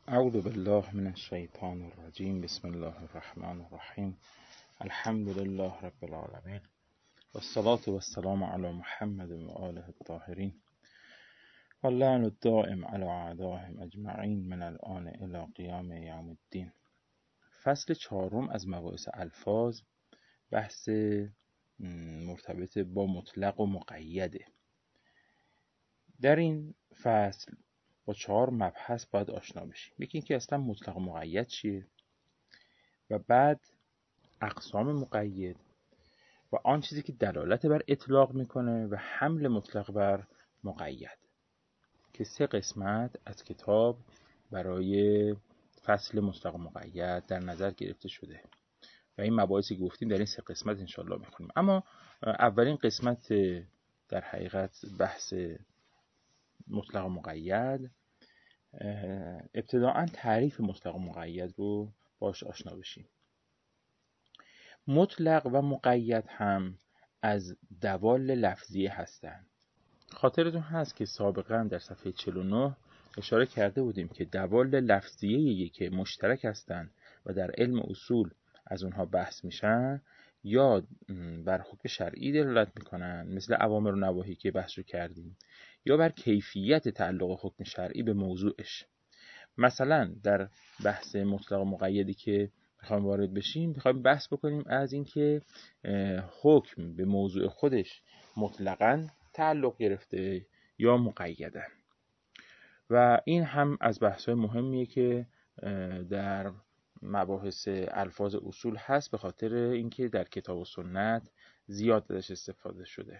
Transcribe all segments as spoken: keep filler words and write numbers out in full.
اعوذ بالله من الشیطان الرجیم. بسم الله الرحمن الرحیم. الحمد لله رب العالمین و الصلاة و السلام علی محمد و آله الطاهرین و اللعن الدائم علی اعدائهم اجمعین من الآن الی قیام یوم الدین. فصل چهارم از مباحث الفاظ، بحث مرتبط با مطلق و مقیده. در این فصل با چهار مبحث باید آشنا بشیم. یکی اینکه اصلا مطلق و مقید چیه، و بعد اقسام مقید و آن چیزی که دلالت بر اطلاق میکنه و حمل مطلق بر مقید، که سه قسمت از کتاب برای فصل مطلق و مقید در نظر گرفته شده و این مباحثی که گفتیم در این سه قسمت انشاءالله میخونیم. اما اولین قسمت در حقیقت بحث مطلق و مقید، ابتداعاً تعریف مطلق و مقید رو باش آشنا بشیم. مطلق و مقید هم از دوال لفظیه هستند. خاطرتون هست که سابقاً در صفحه چهل و نه اشاره کرده بودیم که دوال لفظیه‌ای که مشترک هستند و در علم اصول از اونها بحث میشن، یا بر حکم شرعی دلالت میکنن مثل اوامر و نواهی که بحث رو کردیم، یا بر کیفیت تعلق حکم شرعی به موضوعش. مثلا در بحث مطلق و مقیدی که میخوایم وارد بشیم، میخوایم بحث بکنیم از اینکه حکم به موضوع خودش مطلقاً تعلق گرفته یا مقیدن، و این هم از بحث‌های مهمیه که در مباحث الفاظ اصول هست، به خاطر اینکه در کتاب و سنت زیاد ازش استفاده شده.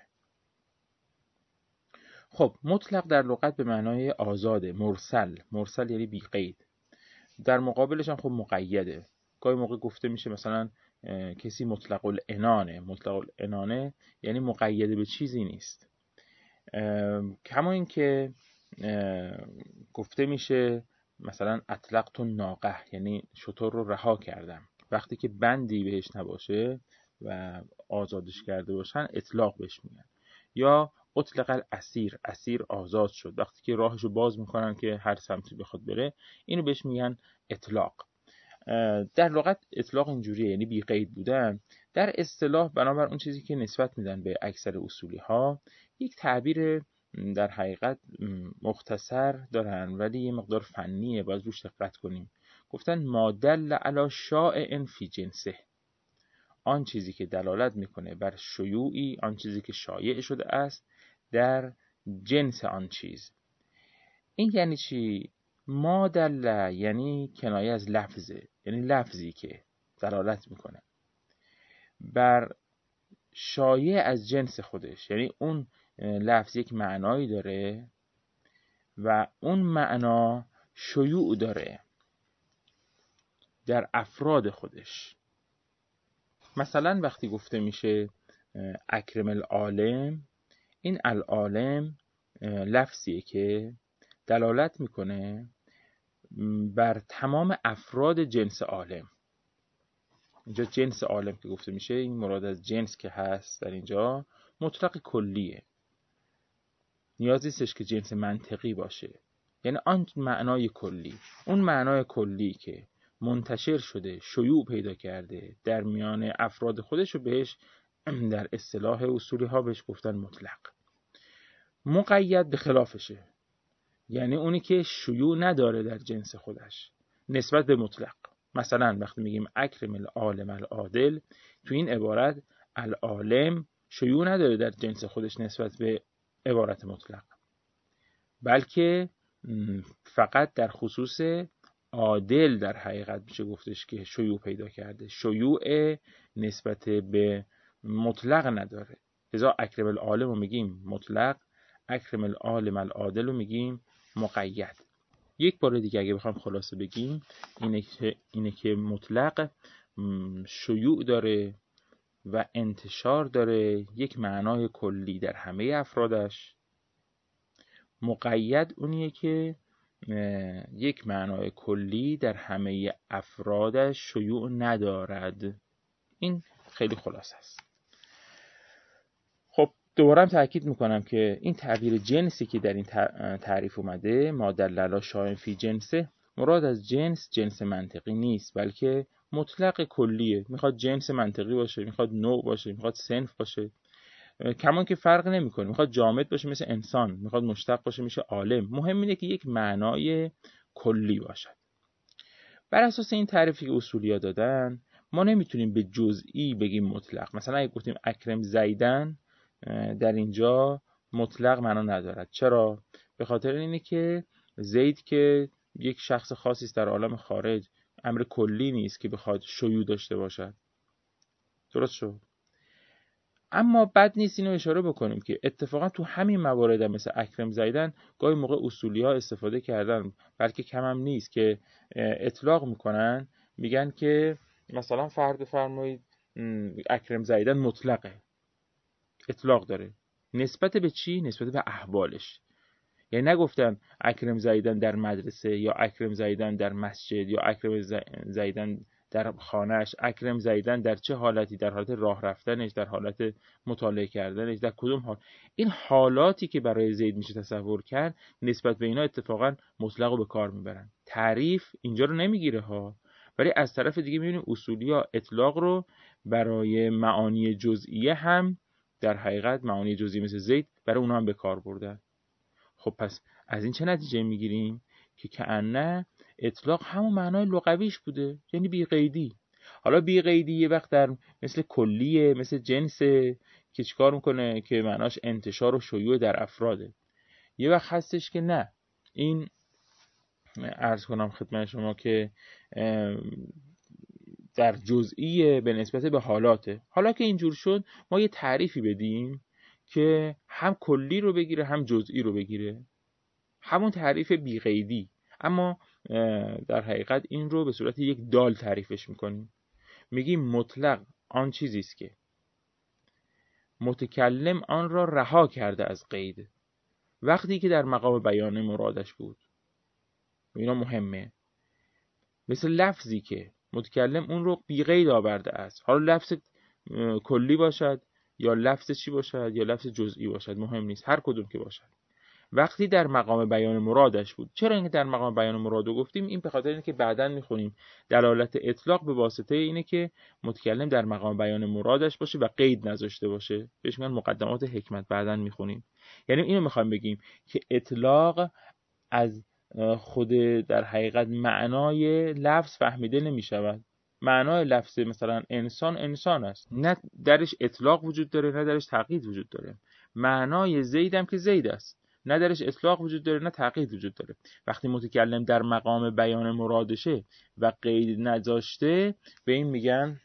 خب مطلق در لغت به معنای آزاده، مرسل. مرسل یعنی بی قید. در مقابلش هم خب مقیده. گاهی موقع گفته میشه مثلا کسی مطلق العنانه. مطلق العنانه یعنی مقیده به چیزی نیست. کما این که گفته میشه مثلا اطلقت الناقه، یعنی شتر رو رها کردم. وقتی که بندی بهش نباشه و آزادش کرده باشن اطلاق بهش میگن. یا اطلق الاسیر، اسیر آزاد شد. وقتی که راهشو باز میکنن که هر سمتی بخواد بره، اینو بهش میگن اطلاق. در لغت اطلاق اینجوریه، یعنی بی قید بودن. در اصطلاح بنابر اون چیزی که نسبت میدن به اکثر اصولی ها، یک تعبیر در حقیقت مختصر دارن ولی یه مقدار فنیه، باید روش دقت کنیم. گفتن ما دل علی شایع فی جنسه، آن چیزی که دلالت میکنه بر شیوعی، آن چیزی که شایع شده است در جنس آن چیز. این یعنی چی؟ ما دل یعنی کنایه از لفظه، یعنی لفظی که دلالت میکنه بر شایع از جنس خودش، یعنی اون لفظ یک معنایی داره و اون معنا شیوع داره در افراد خودش. مثلا وقتی گفته میشه اکرم العالم، این العالم لفظیه که دلالت میکنه بر تمام افراد جنس عالم. اینجا جنس عالم که گفته میشه، این مراد از جنس که هست در اینجا مطلق کلیه، نیازی نیستش که جنس منطقی باشه. یعنی آن معنای کلی، اون معنای کلی که منتشر شده، شیوع پیدا کرده در میان افراد خودش، رو بهش در اصطلاح اصولی ها بهش گفتن مطلق. مقید به خلافشه، یعنی اونی که شیوع نداره در جنس خودش نسبت به مطلق. مثلا وقتی میگیم اکرم العالم العادل، تو این عبارت العالم شیوع نداره در جنس خودش نسبت به عبارت مطلق، بلکه فقط در خصوص عادل در حقیقت میشه گفتش که شیوع پیدا کرده، شیوع نسبت به مطلق نداره. لذا اکرم العالم رو میگیم مطلق، اکرم العالم العادل رو میگیم مقید. یک بار دیگه اگه بخوام خلاصه بگیم، اینه که اینه که مطلق شیوع داره و انتشار داره، یک معنای کلی در همه افرادش. مقید اونیه که یک معنای کلی در همه افرادش شیوع ندارد. این خیلی خلاصه است. خب دوباره هم تأکید میکنم که این تعبیر جنسی که در این تعریف اومده، ما دل علی شایع فی جنسه، مراد از جنس جنس منطقی نیست، بلکه مطلق کلیه. میخواد جنس منطقی باشه، میخواد نوع باشه، میخواد صنف باشه، کمان که فرق نمیکنه. میخواد جامد باشه مثل انسان، میخواد مشتق باشه میشه عالم. مهم اینه که یک معنای کلی باشد. بر اساس این تعریفی که اصولیا دادن، ما نمیتونیم به جزئی بگیم مطلق. مثلا اگه گفتیم اکرم زیدن، در اینجا مطلق معنا ندارد. چرا؟ به خاطر اینه که زید که یک شخص خاصی است در عالم خارج، امر کلی نیست که بخواد شیوع داشته باشد. درست شد؟ اما بد نیست اینو اشاره بکنیم که اتفاقا تو همین موارد هم مثل اکرم زیدن گاهی موقع اصولی ها استفاده کردن، بلکه کم هم نیست که اطلاق میکنن، میگن که مثلا فرض بفرمایید اکرم زیدن مطلقه، اطلاق داره. نسبت به چی؟ نسبت به احوالش. یعنی نگفتن اکرم زیدن در مدرسه، یا اکرم زیدن در مسجد، یا اکرم زیدن در خانهش، اکرم زیدن در چه حالتی، در حالت راه رفتنش، در حالت مطالعه کردنش، در کدوم حال. این حالاتی که برای زید میشه تصور کرد، نسبت به اینا اتفاقا مطلق رو به کار میبرن. تعریف اینجا رو نمیگیره ها، ولی از طرف دیگه میبینیم اصولیا اطلاق رو برای معانی جزئیه هم در حقیقت معانی جزئی مثل زید برای اونها هم به کار بردن. خب پس از این چه نتیجه میگیریم؟ که کأنه اطلاق همون معنای لغویش بوده، یعنی بی قیدی. حالا بی قیدی یه وقت در مثل کلیه، مثل جنسه که چیکار میکنه که معناش انتشار و شیوع در افراده. یه وقت هستش که نه، این عرض کنم خدمت شما که در جزئیه به نسبت به حالاته. حالا که اینجور شد، ما یه تعریفی بدیم که هم کلی رو بگیره هم جزئی رو بگیره، همون تعریف بی‌قیدی، اما در حقیقت این رو به صورت یک دال تعریفش میکنیم. میگیم مطلق آن چیزی است که متکلم آن را رها کرده از قید وقتی که در مقام بیان مرادش بود. اینا مهمه. مثل لفظی که متکلم اون رو بی قید آورده است، حالا لفظ کلی باشد یا لفظ چی باشد یا لفظ جزئی باشد، مهم نیست، هر کدوم که باشد، وقتی در مقام بیان مرادش بود. چرا اینکه در مقام بیان مرادو گفتیم؟ این به خاطر اینه که بعداً میخونیم دلالت اطلاق به واسطه اینه که متکلم در مقام بیان مرادش باشه و قید نذاشته باشه. بهش میگن مقدمات حکمت، بعداً میخونیم. یعنی اینو میخوایم بگیم که اطلاق از خود در حقیقت معنای لفظ فهمیده نمیشود. معنای لفظ مثلا انسان انسان است، نه درش اطلاق وجود داره نه درش تقیید وجود داره. معنای زید هم که زید است، نه درش اطلاق وجود داره نه تقیید وجود داره. وقتی متکلم در مقام بیان مرادشه و قید نذاشته، به این میگن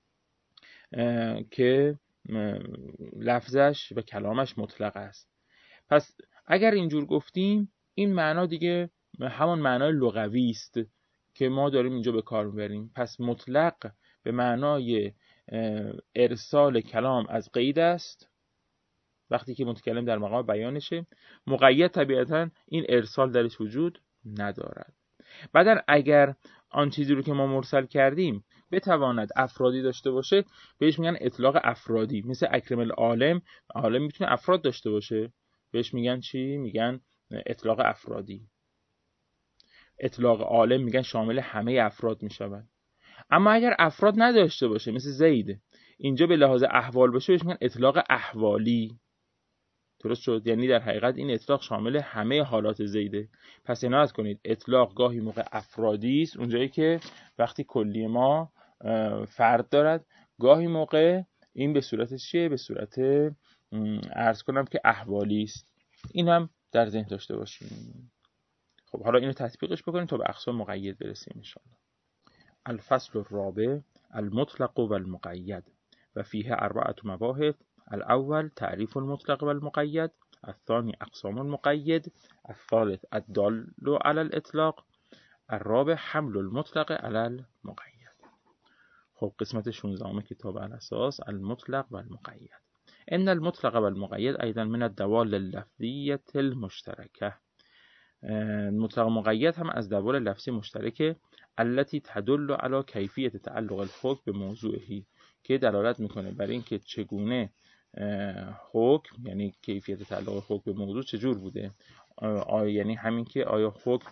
که لفظش و کلامش مطلق است. پس اگر اینجور گفتیم، این معنا دیگه همون معنای لغوی است که ما داریم اینجا به کار میبریم. پس مطلق به معنای ارسال کلام از قید است وقتی که متکلم در مقام بیانشه. مقید طبیعتا این ارسال درش وجود ندارد. بعدن اگر آن چیزی رو که ما مرسل کردیم بتواند افرادی داشته باشه، بهش میگن اطلاق افرادی. مثل اکرم العالم، عالم میتونه افراد داشته باشه، بهش میگن چی؟ میگن اطلاق افرادی. اطلاق عالم میگن شامل همه افراد میشود. اما اگر افراد نداشته باشه مثل زید، اینجا به لحاظ احوال باشه، بهش میگن اطلاق احوالی. درست شد؟ یعنی در حقیقت این اطلاق شامل همه حالات زیده. پس عنایت کنید، اطلاق گاهی موقع افرادی است، اونجایی که وقتی کلی ما فرد دارد، گاهی موقع این به صورت چیه؟ به صورت عرض کنم که احوالی است. این هم در ذهن داشته باشیم. خب حالا اینو تطبیقش بکنیم تا به اقسام مقید برسیم ان شاء الله. الفصل الرابع المطلق والمقید و فيه اربعة مباحث. الأول تعريف المطلق والمقيد، الثاني أقسام المقيد، الثالث الدال على الإطلاق، الرابع حمل المطلق على المقيد. خب قسمت شانزدهم کتاب الأساس المطلق والمقيد. إن المطلق والمقيد أيضا من الدوال اللفظية المشتركة. المطلق مقید هم از دوال لفظی مشترکه التي تدل على کیفیت تعلق الحکم به موضوعه، که دلالت میکنه بر این که چگونه حکم، یعنی کیفیت تعلق حکم به موضوع چجور بوده. آیا یعنی همین که آیا حکم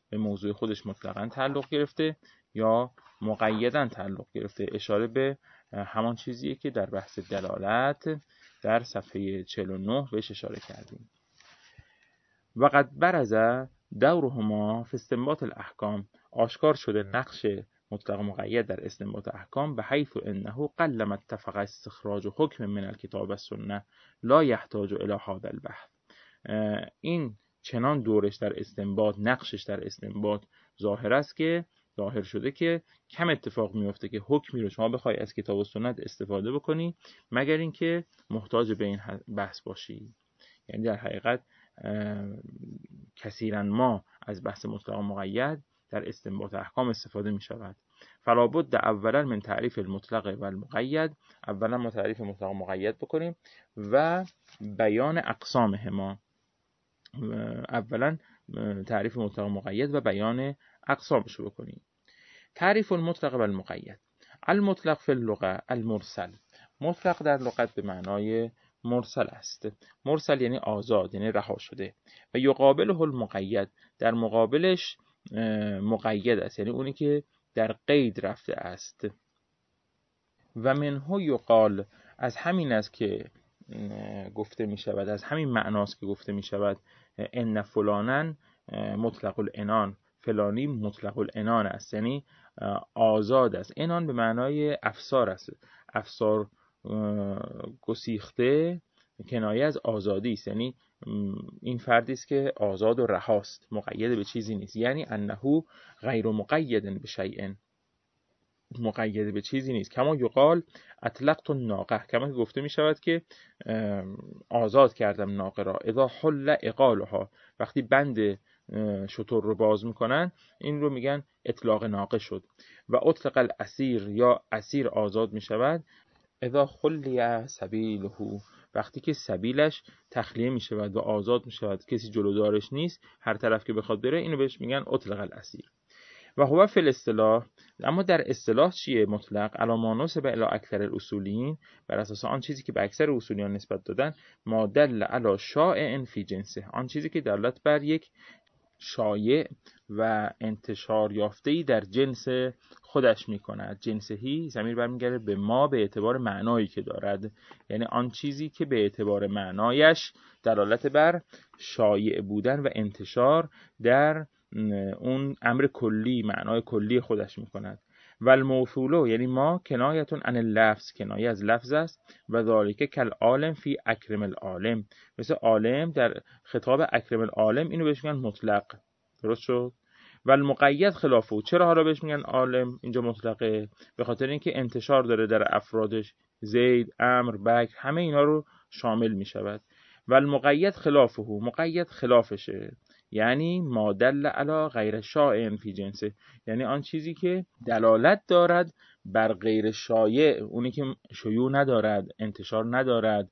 به موضوع خودش مطلقاً تعلق گرفته یا مقیداً تعلق گرفته. اشاره به همان چیزیه که در بحث دلالت در صفحه چهل و نه بهش اشاره کردیم. وقد برز دورهما فی استنباط الاحکام، آشکار شده نقش مطلق مقید در استنباط احکام، به حیث انه قلما اتفق استخراج حکم من الکتاب و سنه لا یحتاج الی هذا البحث. این چنان دورش در استنباط، نقشش در استنباط ظاهر است که ظاهر شده که کم اتفاق میفته که حکمی رو شما بخوای از کتاب و سنت استفاده بکنی مگر اینکه محتاج به این بحث باشی. یعنی در حقیقت کثیرا ما از بحث مطلق مقید در استنباط احکام استفاده می شود. فلا بد اولا من تعریف المطلق و المقید، اولا ما تعریف مطلق مقید بکنیم و بیان اقسامهما. اولا تعریف مطلق مقید و بیان اقسامش رو بکنیم. تعریف المطلق و المقید. المطلق فی اللغه المرسل، مطلق در لغت به معنای مرسل است. مرسل یعنی آزاد، یعنی رها شده. و یقابله المقید، در مقابلش مقید است، یعنی اونی که در قید رفته است. و منه یقال، از همین است که گفته می شود، از همین معناست که گفته می شود ان فلانن مطلق العنان، فلانی مطلق العنان است، یعنی آزاد است. عنان به معنای افسار است، افسار گسیخته، کنایه از آزادی است، یعنی این فردی است که آزاد و رهاست، مقید به چیزی نیست. یعنی انه غیر مقید به شیء، مقید به چیزی نیست. کما یقال اطلقت الناقه، کما گفته می شود که آزاد کردم ناقه را. اذا حل اقالها، وقتی بند شتر رو باز میکنن این رو میگن اطلاق ناقه شد. و اطلق الاسیر، یا اسیر آزاد می شود اذا خلی سبیله، وقتی که سبیلش تخلیه می شود و آزاد می شود، کسی جلودارش نیست، هر طرف که بخواد بره، اینو بهش میگن اطلق الاسیر. و هو فی الاصطلاح، اما در اصطلاح چیه مطلق؟ علاما نسب الی اکثر الاصولیین، بر اساس آن چیزی که به اکثر اصولیان نسبت دادن، ما دل علی شایع فی جنسه، آن چیزی که دلالت بر یک شایع و انتشار یافته‌ای در جنس خودش می‌کند. جنسهی ضمیر برمیگرده به ما به اعتبار معنایی که دارد، یعنی آن چیزی که به اعتبار معنایش دلالت بر شایع بودن و انتشار در اون امر کلی، معنای کلی خودش می‌کند. و الموصول یعنی ما کنایتون عن اللفظ، کنایه از لفظ است. و ذالک کل عالم فی اکرم العالم، مثل عالم در خطاب اکرم العالم، اینو بهش میگن مطلق. درست شد؟ و المقید خلافه، چرا حالا بهش میگن عالم اینجا مطلقه؟ به خاطر اینکه انتشار داره در افرادش، زید، عمر، بکر، همه اینا رو شامل میشود. و المقید خلافه، مقید خلافشه، یعنی ما دل علی غیر شایع فی جنسه، یعنی آن چیزی که دلالت دارد بر غیر شایع، اونی که شیوع ندارد، انتشار ندارد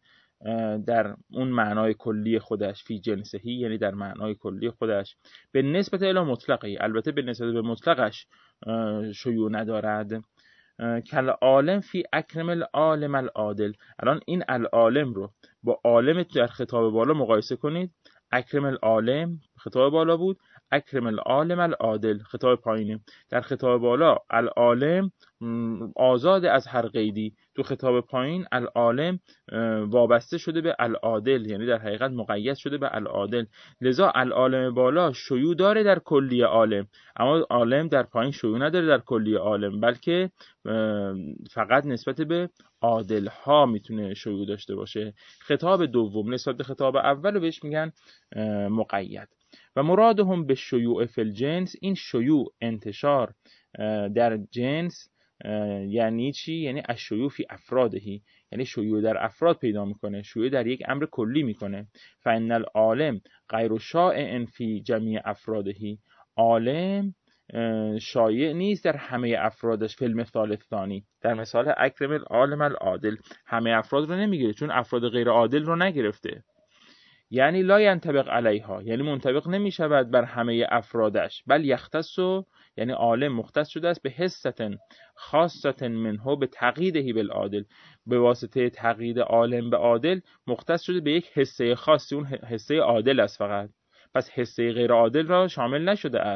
در اون معنای کلی خودش، فی جنسهی یعنی در معنای کلی خودش، به نسبت الی مطلقی، البته به نسبت به مطلقش شیوع ندارد. کل عالم فی اکرم العالم العادل. الان این العالم رو با عالم در خطاب بالا مقایسه کنید. اکرم العالم خطاب بالا بود، اکرم العالم العادل خطاب پایینه. در خطاب بالا العالم آزاد از هر قیدی، تو خطاب پایین العالم وابسته شده به العادل، یعنی در حقیقت مقید شده به العادل. لذا العالم بالا شیوع داره در کلی عالم، اما عالم در پایین شیوع نداره در کلی عالم، بلکه فقط نسبت به عادل ها میتونه شیوع داشته باشه. خطاب دوم نسبت به خطاب اول رو بهش میگن مقید. و مرادهم به شیوع فی الجنس، این شیوع انتشار در جنس یعنی چی؟ یعنی الشیوع فی افرادهی، یعنی شیوع در افراد پیدا میکنه، شیوع در یک امر کلی میکنه. فان العالم غیر شایع فی جمیع افرادهی، عالم شایع نیست در همه افرادش. فی المثال الثانی، در مثال اکرم العالم العادل، همه افراد رو نمیگیره، چون افراد غیر عادل رو نگرفته. یعنی لا ینطبق علیها، یعنی منطبق نمی شود بر همه افرادش. بل یختص، یعنی عالم مختص شده است به حصة خاصة منه به تقییده بالعادل، به واسطه تقیید عالم به عادل مختص شده به یک حصه خاصی، اون حصه عادل است فقط. پس حصه غیر عادل را شامل نشده است.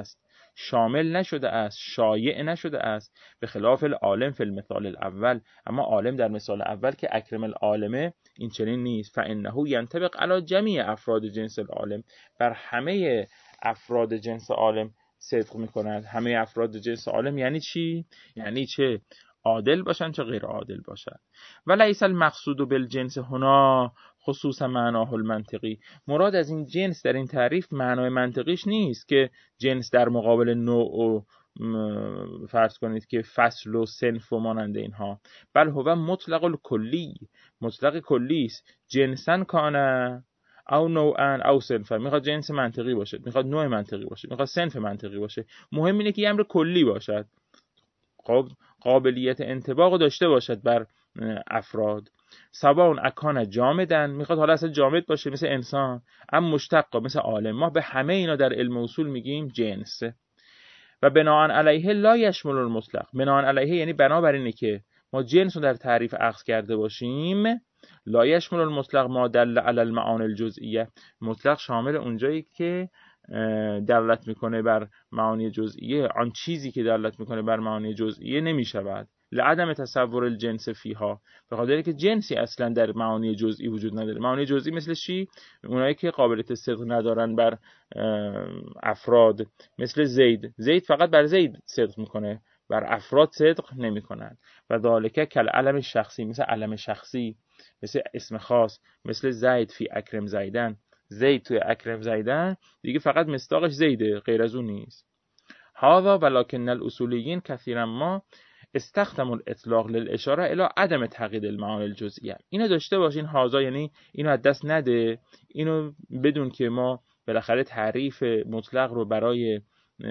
شامل نشده است، شایع نشده است، به خلاف العالم فی المثال الاول. اما عالم در مثال اول که اکرم العالمه این چنین نیست. فانه ینطبق علی جمیع افراد جنس العالم، بر همه افراد جنس عالم صدق میکند. همه افراد جنس عالم یعنی چی؟ یعنی چه عادل باشن چه غیر عادل باشن. ولیس المقصود بالجنس هنا خصوص معناه المنطقی، مراد از این جنس در این تعریف معنای منطقیش نیست که جنس در مقابل نوع و فرض کنید که فصل و صنف و مانند اینها، بل هو مطلق الکلی، مطلق کلی است. جنسن کانه او نوعا او صنفا، میخواد جنس منطقی باشه، میخواد نوع منطقی باشه، میخواد صنف منطقی باشه، مهم اینه که یه امر کلی باشد، خب قابلیت انطباق داشته باشد بر افراد. سواء اکان جامدن، میخواد حالا اصلا جامد باشه مثل انسان، اما مشتق مثل عالم. ما به همه اینا در علم اصول میگیم جنس. و بناء علیه لا یشمل المطلق، بناء علیه یعنی بنابر اینه که ما جنس رو در تعریف اخذ کرده باشیم، لا یشمل المطلق ما دل علی المعانی الجزئیه، مطلق شامل اونجایی که دلالت میکنه بر معانی جزئیه، آن چیزی که دلالت میکنه بر معانی جزئیه نمیشود. لعدم تصور الجنس فیها، به خاطر اینکه جنسی اصلا در معانی جزئی وجود نداره. معانی جزئی مثل چی؟ اونایی که قابلیت صدق ندارن بر افراد، مثل زید، زید فقط بر زید صدق میکنه، بر افراد صدق نمیکنن. و ذالک کل علم شخصی، مثل علم شخصی، مثل اسم خاص، مثل زید فی اکرم زیدن، زید توی اکرم زیدن دیگه فقط مصداقش زیده، غیر از اون نیست. هذا ولکن الاصولیین کثیرا ما استخدموا الاطلاق للاشاره الی عدم تقیید المعانی الجزئیه. اینو داشته باشین، هذا یعنی اینو از دست نده، اینو بدون که ما بالاخره تعریف مطلق رو برای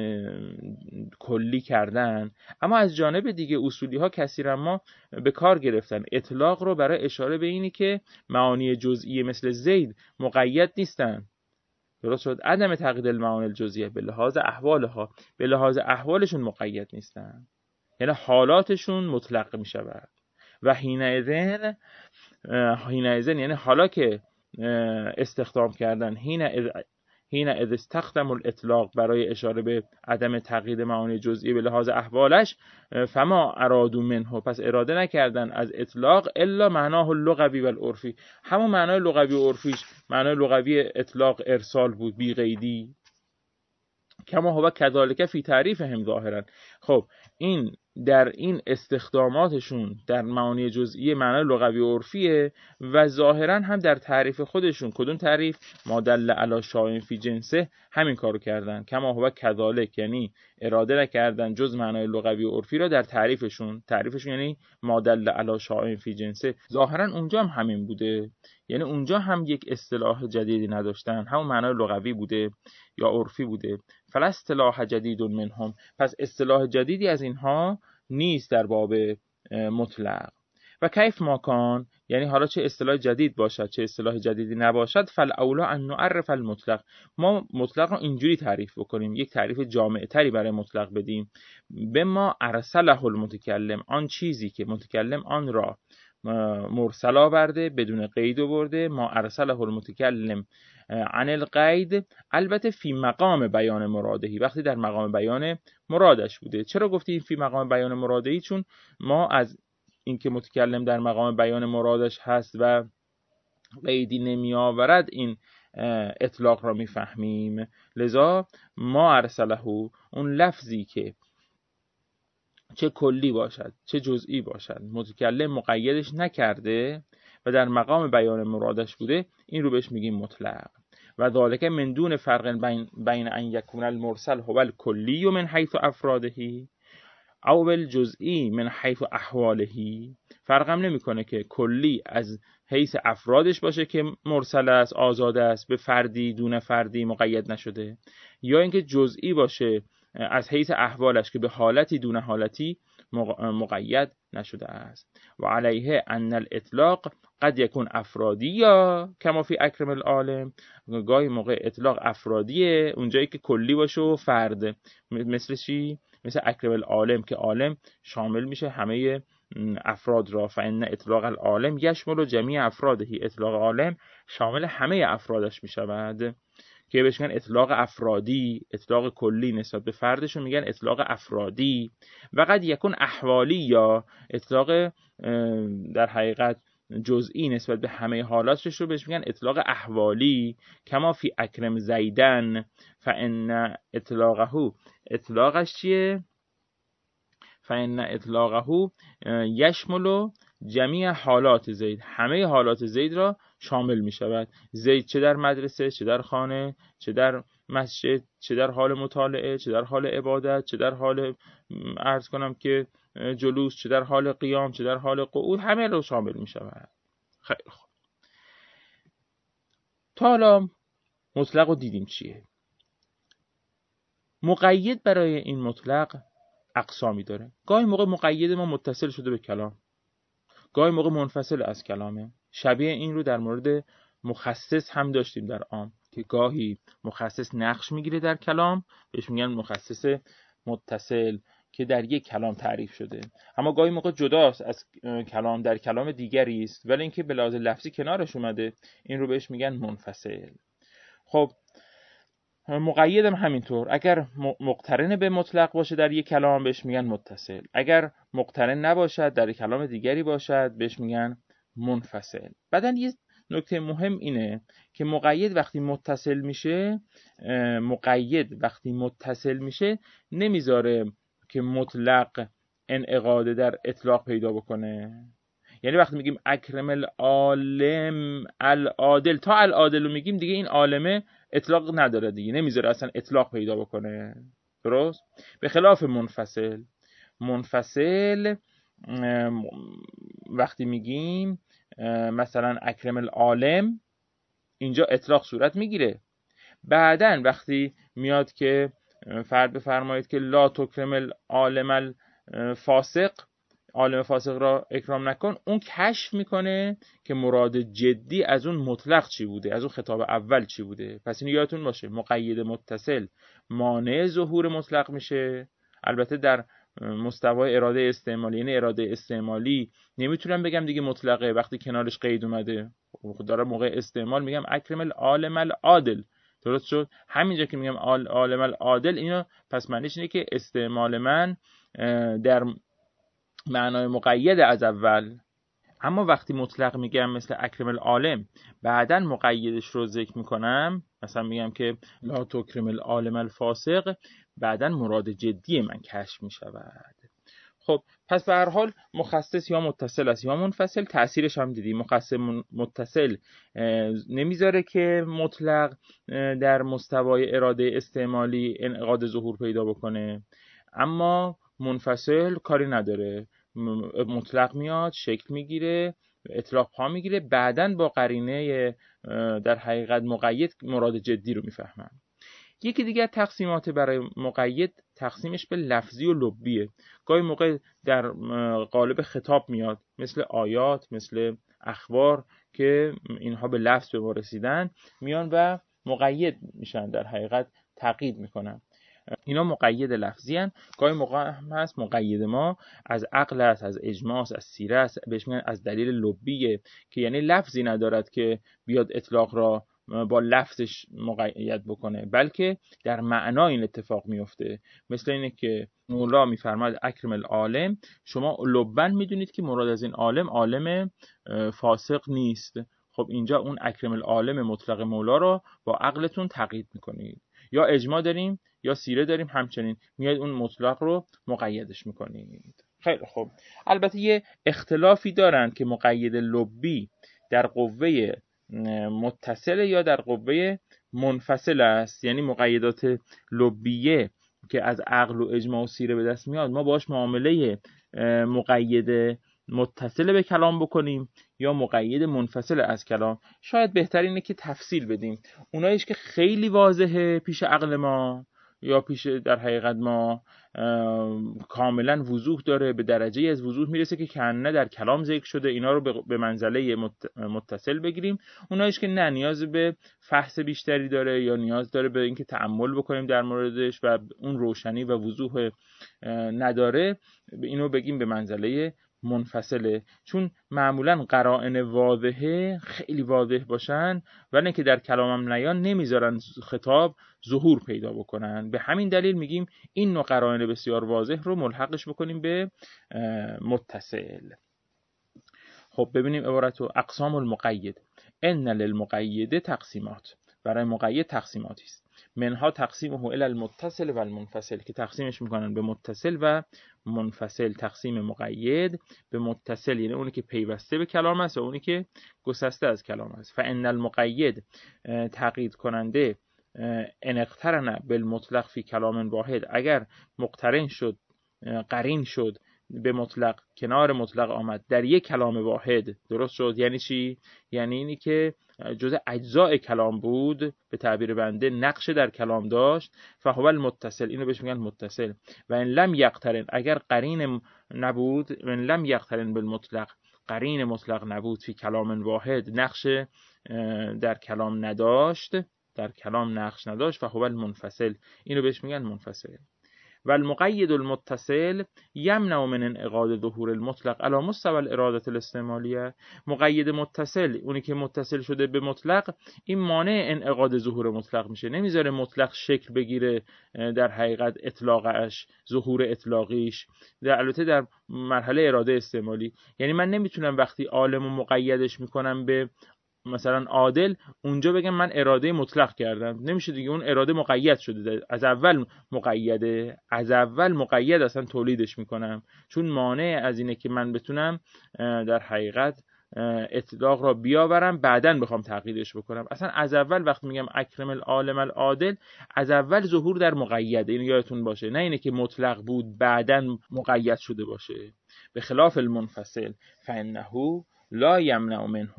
کلی کردن، اما از جانب دیگه اصولی ها کثیرا ما به کار گرفتن اطلاق رو برای اشاره به اینی که معانی جزئی مثل زید مقید نیستن. درست شد؟ عدم تقیید المعانی الجزئیه به لحاظ احوالها، به لحاظ احوالشون مقید نیستن، یعنی حالاتشون مطلق می شود. و حینئذ حینئذ یعنی حالا که استخدام کردن، حین اذ استخدموا الاطلاق برای اشاره به عدم تقیید معانی جزئی به لحاظ احوالش، فما ارادوا منه، پس اراده نکردن از اطلاق الا معناه اللغوی و العرفی، همون معنای لغوی و عرفیش. معنای لغوی اطلاق ارسال بود بی قیدی، کما هو کذالک فی تعریفهم ظاهرا. خب این در این استخداماتشون در معانی جزئی معنای لغوی و عرفیه و ظاهرا هم در تعریف خودشون. کدوم تعریف؟ ما دل علی شایع فی جنسه، همین کارو کردن. کما هو کذالک یعنی اراده نکردن جز معنای لغوی و عرفی را در تعریفشون. تعریفشون یعنی ما دل علی شایع فی جنسه، ظاهرا اونجا هم همین بوده، یعنی اونجا هم یک اصطلاح جدیدی نداشتن، همون معنای لغوی بوده یا عرفی بوده. فلا اصطلاح جدید منهم، پس اصطلاح جدیدی از اینها نیست در باب مطلق. و کیف ما کان، یعنی حالا چه اصطلاح جدید باشد چه اصطلاح جدیدی نباشد، فالاولا ان نعرف المطلق، ما مطلق رو اینجوری تعریف بکنیم، یک تعریف جامع تری برای مطلق بدیم. به ما ارسله المتکلم، آن چیزی که متکلم آن را مرسل آورده، بدون قید آورده. ما ارسله المتکلم عن القید، البته فی مقام بیان مرادهی، وقتی در مقام بیان مرادش بوده. چرا گفتیم فی مقام بیان مرادهی؟ چون ما از اینکه متکلم در مقام بیان مرادش هست و قیدی نمی آورد این اطلاق را میفهمیم. لذا ما ارسله، اون لفظی که چه کلی باشد چه جزئی باشد متکلم مقیدش نکرده و در مقام بیان مرادش بوده، این رو بهش میگیم مطلق. و ذالک من دون فرق بین بین ان یکون المرسل هو الکلی من حیث افراده او الجزئی من حیث احواله، فرق هم نمیکنه که کلی از حیث افرادش باشه که مرسل است، آزاده است، به فردی دون فردی مقید نشده، یا اینکه جزئی باشه از حیث احوالش که به حالتی دون حالتی مقید نشده است. و علیه ان الاطلاق قد یکون افرادی یا کما فی اکرم العالم، گاهی موقع اطلاق افرادیه اونجایی که کلی باشه و فرد، مثل چی؟ مثل اکرم العالم که عالم شامل میشه همه افراد را. فان اطلاق العالم یشمل جمیع افرادهی، اطلاق عالم شامل همه افرادش میشود. که بهش میگن اطلاق افرادی، اطلاق کلی نسبت به فردشون میگن اطلاق افرادی. و قد یکون احوالی یا اطلاق در حقیقت جزئی نسبت به همه حالاتش رو بهش میگن اطلاق احوالی. کما فی اکرم زیدن فان اطلاقه، اطلاقش چیه؟ فان اطلاقه یشمل جمیع حالات زید، همه حالات زید را شامل می شود. زید چه در مدرسه، چه در خانه، چه در مسجد، چه در حال مطالعه، چه در حال عبادت، چه در حال عرض کنم که جلوس، چه در حال قیام، چه در حال قعود، همه رو شامل می شود. خیلی خوب. تا حالا مطلق رو دیدیم چیه. مقید برای این مطلق اقسامی داره. گاهی موقع مقید ما متصل شده به کلام، گاهی موقع منفصل از کلامه. شبیه این رو در مورد مخصص هم داشتیم در عام، که گاهی مخصص نقش میگیره در کلام، بهش میگن مخصص متصل که در یک کلام تعریف شده، اما گاهی موقع جداست از کلام، در کلام دیگری است ولی اینکه به لحاظ لفظی کنارش اومده، این رو بهش میگن منفصل. خب مقید هم همینطور، اگر مقترن به مطلق باشه در یک کلام بهش میگن متصل، اگر مقترن نباشد در کلام دیگری باشد بهش میگن منفصل. بعدن یه نکته مهم اینه که مقید وقتی متصل میشه، مقید وقتی متصل میشه نمیذاره که مطلق انعقاد در اطلاق پیدا بکنه. یعنی وقتی میگیم اکرم العالم العادل، تا العادل رو میگیم دیگه این عالمه اطلاق نداره دیگه، نمیذاره اصلا اطلاق پیدا بکنه. درست؟ به خلاف منفصل، منفصل وقتی میگیم مثلا اکرم العالم، اینجا اطلاق صورت میگیره. بعدن وقتی میاد که فرض بفرمایید که لا تکرم العالم الفاسق، عالم فاسق را اکرام نکن، اون کشف میکنه که مراد جدی از اون مطلق چی بوده، از اون خطاب اول چی بوده. پس اینو یادتون باشه، مقید متصل مانع ظهور مطلق میشه. البته در مستوای اراده استعمالی، یعنی اراده استعمالی نمیتونم بگم دیگه مطلقه وقتی کنارش قید اومده، داره موقع استعمال میگم اکرم العالم العادل. درست شد؟ همینجا که میگم عالم العادل، اینو پس معنیش اینه که استعمال من در معنای مقید از اول. اما وقتی مطلق میگم مثل اکرم العالم، بعدن مقیدش رو ذکر میکنم، مثلا میگم که لا تکرم العالم الفاسق، بعدن مراد جدی من کشف میشود. خب پس به هر حال مخصص یا متصل است یا منفصل، تأثیرش هم دیدیم. مخصص متصل نمیذاره که مطلق در مستوای اراده استعمالی انعقاد ظهور پیدا بکنه، اما منفصل کاری نداره، مطلق میاد شکل میگیره، اطلاق پا میگیره، بعدن با قرینه در حقیقت مقید مراد جدی رو میفهمن. یکی دیگر تقسیمات برای مقید تقسیمش به لفظی و لبیه. گاهی موقع در قالب خطاب میاد، مثل آیات، مثل اخبار که اینها به لفظ به ما رسیدن، میان و مقید میشن، در حقیقت تقیید میکنن. اینا مقید لفظی هن. گاهی موقع هم هست مقید ما از عقل است، از اجماع است، از سیره است، بهش میگن از دلیل لبیه، که یعنی لفظی ندارد که بیاد اطلاق را با لفظش مقید بکنه، بلکه در معنا این اتفاق میفته. مثل اینه که مولا میفرماید اکرم العالم، شما لبن میدونید که مراد از این عالم عالم فاسق نیست. خب اینجا اون اکرم العالم مطلق مولا رو با عقلتون تقیید میکنید. یا اجماع داریم یا سیره داریم، همچنین میاد اون مطلق رو مقیدش میکنید. خیلی خوب. البته یه اختلافی دارن که مقید لبی در قوه متصل یا در قوه منفصل است. یعنی مقیدات لبیه که از عقل و اجماع و سیره به دست میاد، ما باش معامله مقید متصل به کلام بکنیم یا مقید منفصل از کلام. شاید بهترینه که تفصیل بدیم. اوناییش که خیلی واضحه پیش عقل ما یا پیش در حقیقت ما کاملا وضوح داره، به درجه از وضوح میرسه که کنه در کلام ذکر شده، اینا رو به منزله متصل بگیریم. اوناییش که نه، نیاز به فحص بیشتری داره یا نیاز داره به اینکه تأمل بکنیم در موردش و اون روشنی و وضوح نداره، اینو بگیم به منزله منفصله، چون معمولا قرائن واضحه خیلی واضح باشن و نه که در کلامم نیان نمیذارن خطاب ظهور پیدا بکنن. به همین دلیل میگیم این نوع قرائن بسیار واضح رو ملحقش بکنیم به متصل. خب ببینیم عبارت رو. اقسام المقید. ان للمقید تقسیمات. برای مقید تقسیماتی است. منها تقسیمه الی المتصل و المنفصل، که تقسیمش میکنن به متصل و منفصل. تقسیم مقید به متصل یعنی اونی که پیوسته به کلام است و اونی که گسسته از کلام است. فان المقید تقیید کننده ان اقترن بالمطلق فی کلام واحد، اگر مقترن شد قرین شد به مطلق، کنار مطلق آمد در یک کلام واحد، درست شد. یعنی چی؟ یعنی اینی که جزء اجزاء کلام بود، به تعبیر بنده نقش در کلام داشت. فهو المتصل، اینو بهش میگن متصل. و ان لم یقترن، اگر قرین نبود، و ان لم یقترن بالمطلق، قرین مطلق نبود فی کلام واحد، نقش در کلام نداشت، در کلام نقش نداشت، فهو المنفصل، اینو بهش میگن منفصل. و المقید المتصل یمنع من انعقاد ظهور المطلق علی مستوى الاراده الاستعمالیه. مقید متصل، اونی که متصل شده به مطلق، این مانع انعقاد ظهور مطلق میشه، نمیذاره مطلق شکل بگیره در حقیقت اطلاقش، ظهور اطلاقیش، در البته در مرحله اراده استعمالی. یعنی من نمیتونم وقتی عالم و مقیدش میکنم به مثلا عادل، اونجا بگم من اراده مطلق کردم، نمیشه دیگه، اون اراده مقید شده، از اول مقیده، از اول مقید اصلا تولیدش میکنم، چون مانع از اینه که من بتونم در حقیقت اطلاق را بیاورم بعدن بخوام تغییرش بکنم. اصلا از اول وقتی میگم اکرم العالم العادل، از اول ظهور در مقیده، اینو یادتون باشه، نه اینه که مطلق بود بعدن مقید شده باشه. به خلاف المنفصل فانه لا یمنع منه،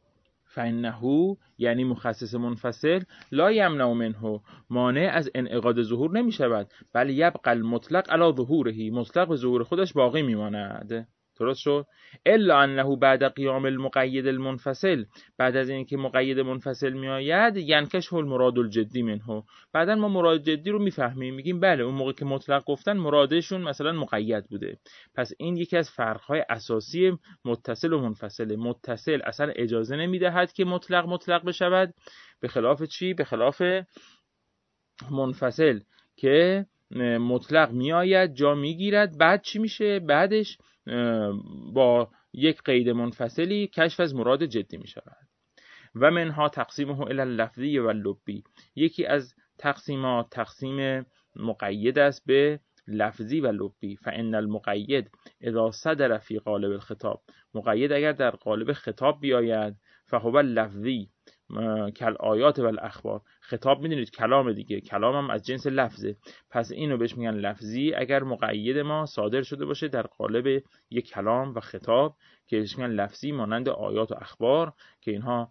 فانه یعنی مخصص منفصل، لا یمنع منه، مانع از انعقاد ظهور نمی شود، بل یبقى المطلق علی ظهوره، مطلق به ظهور خودش باقی میماند. درست شد؟ الا انه بعد قیام المقید المنفصل، بعد از اینکه مقید منفصل میآید، ینکش المراد الجدی منه، بعدن ما مراد جدی رو میفهمیم، میگیم بله اون موقع که مطلق گفتن مرادشون مثلا مقید بوده. پس این یکی از فرق‌های اساسی متصل و منفصل. متصل اصلا اجازه نمیدهد که مطلق مطلق بشود، به خلاف چی؟ به خلاف منفصل که مطلق میآید جا میگیرد، بعد چی میشه؟ بعدش با یک قید منفصلی کشف از مراد جدی می شود. و منها تقسیمه الی اللفظی و اللبی، یکی از تقسیمات تقسیم مقید است به لفظی و لبی. فان المقید اذا صدر فی قالب الخطاب، مقید اگر در قالب خطاب بیاید، فهو اللفظی کل آیات و الاخبار، خطاب میدونید کلام دیگه، کلام هم از جنس لفظه، پس اینو بهش میگن لفظی اگر مقید ما صادر شده باشه در قالب یک کلام و خطاب، که بهش میگن لفظی، مانند آیات و اخبار که اینها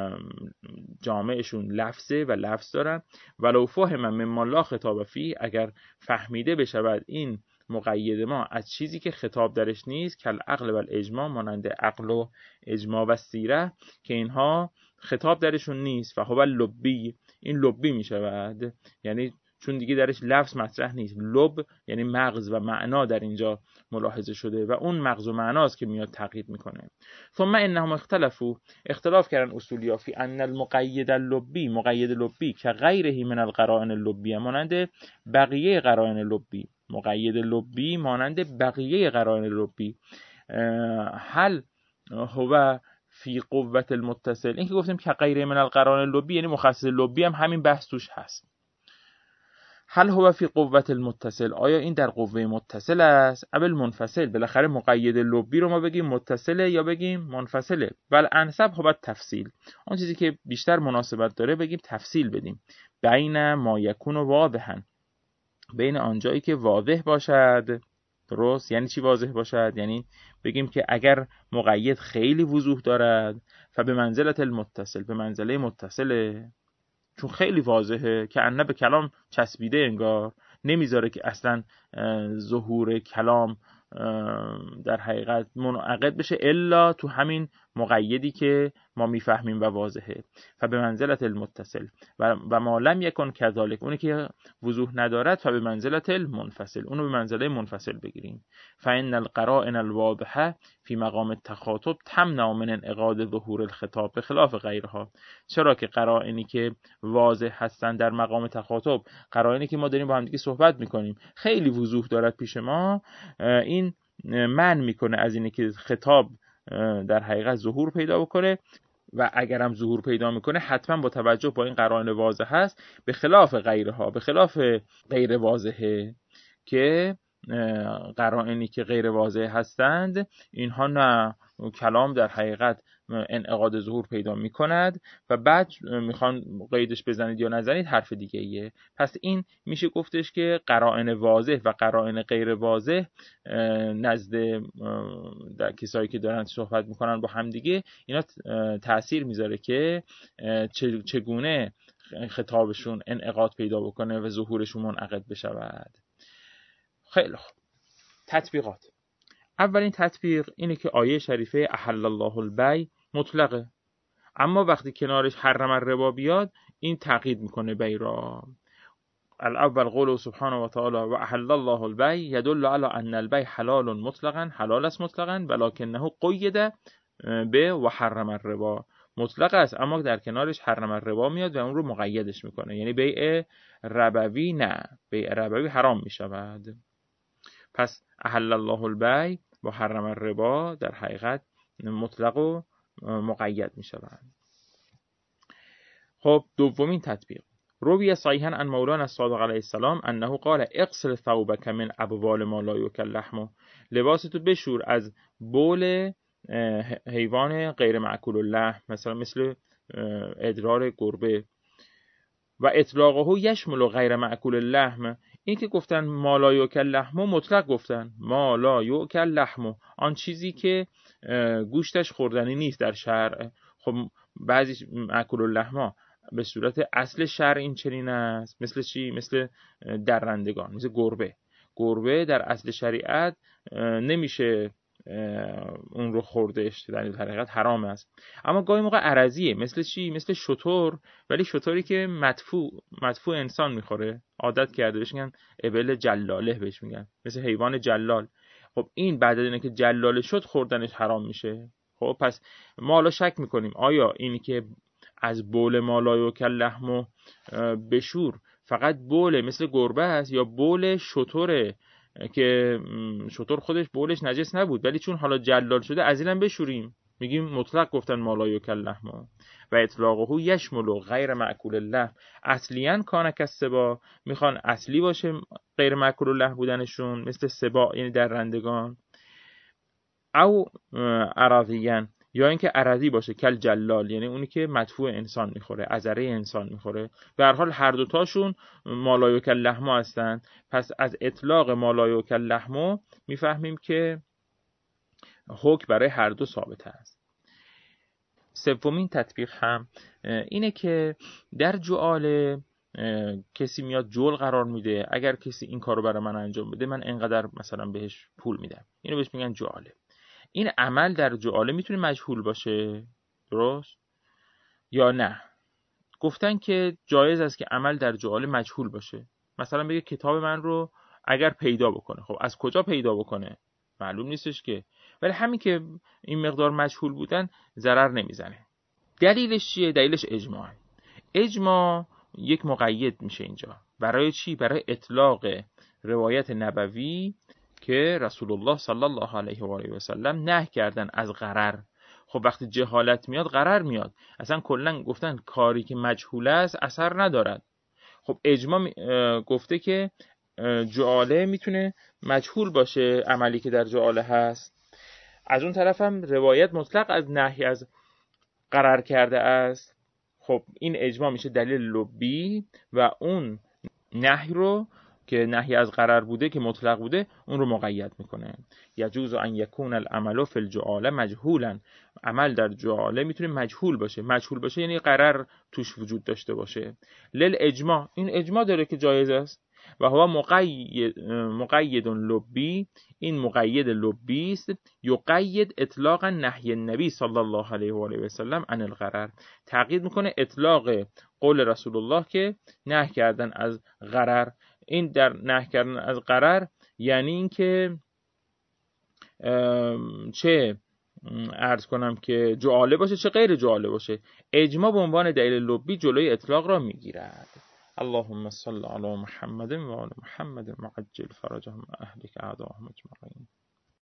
جامعشون لفظه و لفظ دارن. ولو فهم مما لا خطاب فی، اگر فهمیده بشود این مقید ما از چیزی که خطاب درش نیست، کل عقل و الاجماع، مانند عقل و اجماع و سیره که اینها خطاب درشون نیست، فهو لبی، این لبی می شود، یعنی چون دیگه درش لفظ مطرح نیست. لب یعنی مغز و معنا در اینجا ملاحظه شده و اون مغز و معناست که میاد تقیید میکنه. ثم انهم اختلفوا، اختلاف کردن اصولیا فی ان المقید اللبی، مقید لبی که غیره من القرائن اللبیه، مانند بقیه قرائن لبی، مقید لبی مانند بقیه قرائن لبی. هل هو فی قوت المتصل، این که گفتیم که غیر من القرائن اللبی یعنی مخصص لبی، هم همین بحث توش هست. هل هو فی قوت المتصل، آیا این در قوه متصل است؟ ابل منفصل، بالاخره مقید لبی رو ما بگیم متصله یا بگیم منفصله؟ بل انسب هو تفصیل، اون چیزی که بیشتر مناسبت داره بگیم تفصیل بدیم. بین ما یکون واضحا، بین آنجایی که واضح باشد. درست؟ یعنی چی واضح باشد؟ یعنی بگیم که اگر مقید خیلی وضوح دارد، فبه منزلت المتصل، به منزله متصله، چون خیلی واضحه که انه به کلام چسبیده، انگار نمیذاره که اصلا ظهور کلام در حقیقت منعقد بشه الا تو همین مقیدی که ما میفهمیم و واضحه. فبه منزلت المتصل و و ما لم یکن کذالک، اونی که وضوح ندارد فبه منزلت المنفصل، اونو به منزله منفصل بگیریم. فإن القرائن الواضحه فی مقام التخاطب تمنع من انعقاد ظهور الخطاب به خلاف غیرها. چرا که قرائنی که واضح هستن در مقام تخاطب، قرائنی که ما داریم با هم دیگه صحبت میکنیم خیلی وضوح دارد پیش ما، این منع میکنه از اینه که خطاب در حقیقت ظهور پیدا بکنه و اگرم ظهور پیدا میکنه حتما با توجه با این قرائن واضح هست، به خلاف غیرها، به خلاف غیر واضحه که قرائنی که غیر واضح هستند اینها نه کلام در حقیقت انعقاد ظهور پیدا میکند و بعد میخوان قیدش بزنید یا نزنید حرف دیگه ایه. پس این میشه گفتش که قرائن واضح و قرائن غیر واضح نزد در کسایی که دارن صحبت میکنن با هم دیگه اینا تأثیر میذاره که چگونه خطابشون انعقاد پیدا بکنه و ظهورشون منعقد بشود. خیلی خوب. تطبیقات. اولین تطبیق اینه که آیه شریفه احل الله البیع مطلقه، اما وقتی کنارش حرم الربا بیاد این تقیید میکنه بیع را. الاول قوله سبحانه و تعالی و احل الله البیع یدل علی ان البیع حلال مطلقا، حلال است مطلقا، ولکنه قید به و حرم الربا، مطلق است اما در کنارش حرم الربا میاد و اون رو مقیدش میکنه، یعنی بیع ربوی نه، بیع ربوی حرام میشود. پس احل الله البیع با حرم الربا در حقیقت مطلق و مقید می شوند. خب دومین تطبیق، روی صحیحاً ان مولانا الصادق علیه السلام انه قال اغسل ثوبک من ابوال ما لا یؤکل لحمه، لباستو بشور از بول حیوان غیر مأکول اللحم، مثلا مثل ادرار گربه. و اطلاقه یشمل غیر مأکول اللحم، این که گفتن ما لا یؤکل لحمه مطلق گفتن، ما لا یؤکل لحمه، آن چیزی که گوشتش خوردنی نیست در شرع. خب بعضی مأکول اللحم به صورت اصل شرع این چنین است، مثل چی؟ مثل درندگان، مثل گربه. گربه در اصل شریعت نمیشه اون رو خوردش، در حقیقت حرام است. اما گاهی موقع عرضیه، مثل چی؟ مثل شتر، ولی شتری که مدفوع مدفوع انسان میخوره، عادت کرده بهش میگن ابل جلاله بهش میگن، مثل حیوان جلال. خب این بعد از اینکه جلاله شد خوردنش حرام میشه. خب پس ما حالا شک میکنیم آیا اینی که از بول ما لا یؤکل لحمه بشور فقط بول مثل گربه است یا بول شتره که شتر خودش بولش نجس نبود ولی چون حالا جلال شده از اینم بشوریم؟ میگیم مطلق گفتن ما لا یؤکل لحمه. و اطلاقه یشمل غیر مأکول اللحم، اصلیاً کان کالسباع، میخوان اصلی باشه غیر مأکول اللحم بودنشون، مثل سباع یعنی درندگان، او عرضیاً یا اینکه عرضی باشه کل جلال، یعنی اونی که مدفوع انسان میخوره، عذره انسان میخوره. به هر حال هر دوتاشون ما لا یؤکل لحمه هستن. پس از اطلاق ما لا یؤکل لحمه میفهمیم که حکم برای هر دو ثابت است. سومین تطبیق هم اینه که در جعال کسی میاد جول قرار میده، اگر کسی این کارو برای من انجام بده من اینقدر مثلا بهش پول میدم، اینو بهش میگن جعاله. این عمل در جعاله میتونه مجهول باشه، درست یا نه؟ گفتن که جایز است که عمل در جعاله مجهول باشه. مثلا بگه کتاب من رو اگر پیدا بکنه، خب از کجا پیدا بکنه معلوم نیستش که، ولی همین که این مقدار مجهول بودن ضرر نمیزنه. دلیلش چیه؟ دلیلش اجماعه. اجماع یک مقید میشه اینجا. برای چی؟ برای اطلاق روایت نبوی که رسول الله صلی الله علیه و آله و سلم نهی کردن از غرر. خب وقتی جهالت میاد غرر میاد. اصلا کلا گفتن کاری که مجهول است اثر ندارد. خب اجماع گفته که جعاله میتونه مجهول باشه، عملی که در جعاله هست. از اون طرف هم روایت مطلق از نهی از غرر کرده است. خب این اجماع میشه دلیل لبی و اون نهی رو که نهی از غرر بوده که مطلق بوده اون رو مقید میکنه. یجوز ان یکون العمل فی الجعاله مجهولا، عمل در جعاله میتونه مجهول باشه. مجهول باشه یعنی غرر توش وجود داشته باشه. لل اجماع، این اجماع داره که جایز است. و هو مقید مقید لبی، این مقید لبی است، یقید اطلاق نهی النبی صلی الله علیه و آله و سلم عن الغرر، تقیید میکنه اطلاق قول رسول الله که نهی کردن از غرر. این در نهی کردن از غرر یعنی این که چه عرض کنم که جعاله باشه چه غیر جعاله باشه. اجماع به عنوان دلیل لبی جلوی اطلاق را میگیرد. اللهم صل علی محمد و آل محمد معجل فرجهم اهلک اعداهم اجمعین.